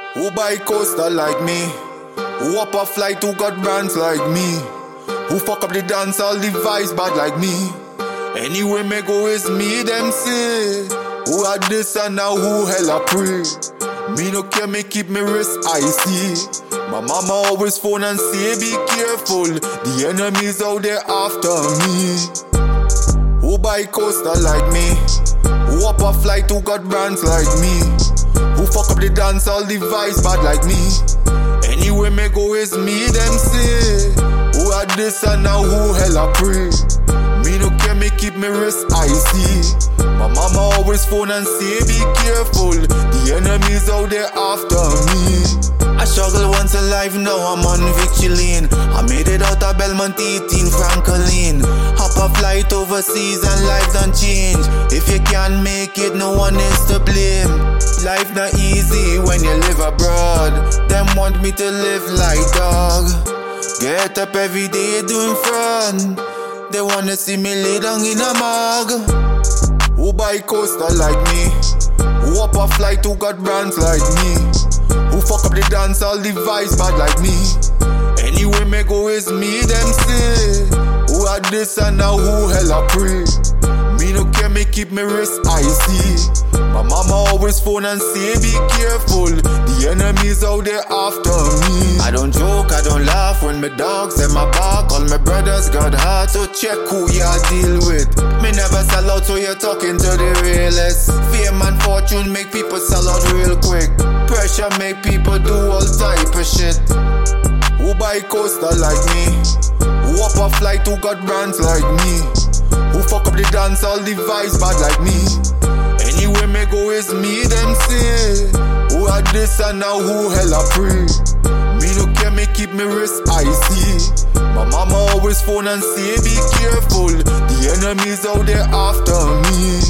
Who buy coaster like me? Who up a flight who got brands like me? Who fuck up the dance all the vibes bad like me? Anywhere me go is me them say. Who had this and now who hella pray? Me no care, me keep me wrist icy. My mama always phone and say be careful, the enemies out there after me. Who buy coaster like me? Who up a flight who got brands like me? Who fuck up the dance all the vibes bad like me? Anywhere me go is me them say. Who had this and now who hella pray? Me no care, me keep me wrist icy. My mama always phone and say be careful, the enemies out there after me. I struggle once in life, now I'm on victory lane. I made it out of Belmont 18 Franklin. Hop a flight overseas and life don't change. If you can't make it, no one is to blame. Life not easy when you live abroad. Them want me to live like dog. Get up every day doing fun. They wanna see me lay down in a mug. Who buy coaster like me? Who up a flight who got brands like me? Who fuck up the dance all the vibes bad like me? Anywhere me go is me them say. Who had this and now who hella pray? Me no care, me keep me wrist icy. My mama always phone and say be careful, the enemies out there after me. I don't joke, I don't laugh when my dogs in my back. All my brothers got heart, so check who ya deal with. Me never sell out, so you're talking to the realest. Fame and fortune make people sell out real quick. Pressure make people do all type of shit. Who buy coaster like me? Who up a flight who got brands like me? Who fuck up the dance all the vibes bad like me? Anywhere me go is me them say. Who had this and now who hella pray? Me no care, me keep me wrist icy. My mama always phone and say be careful, the enemies out there after me.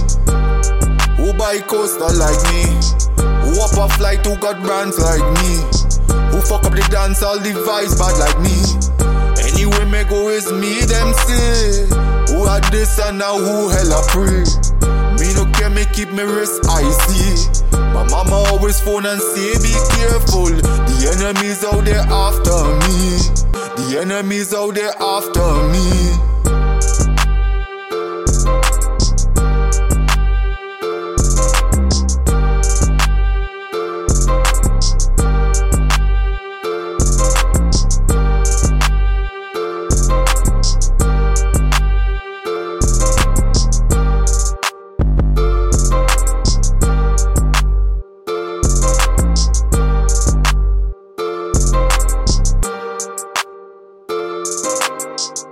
Who buy coaster like me? Who up a flight who got brands like me? Who fuck up the dance all the vibes bad like me? Anywhere me go is me them say. Who had this and now who hella pray? Me no care, me keep me wrist icy. My mama always phone and say be careful, the enemies out there after me. The enemies out there after me.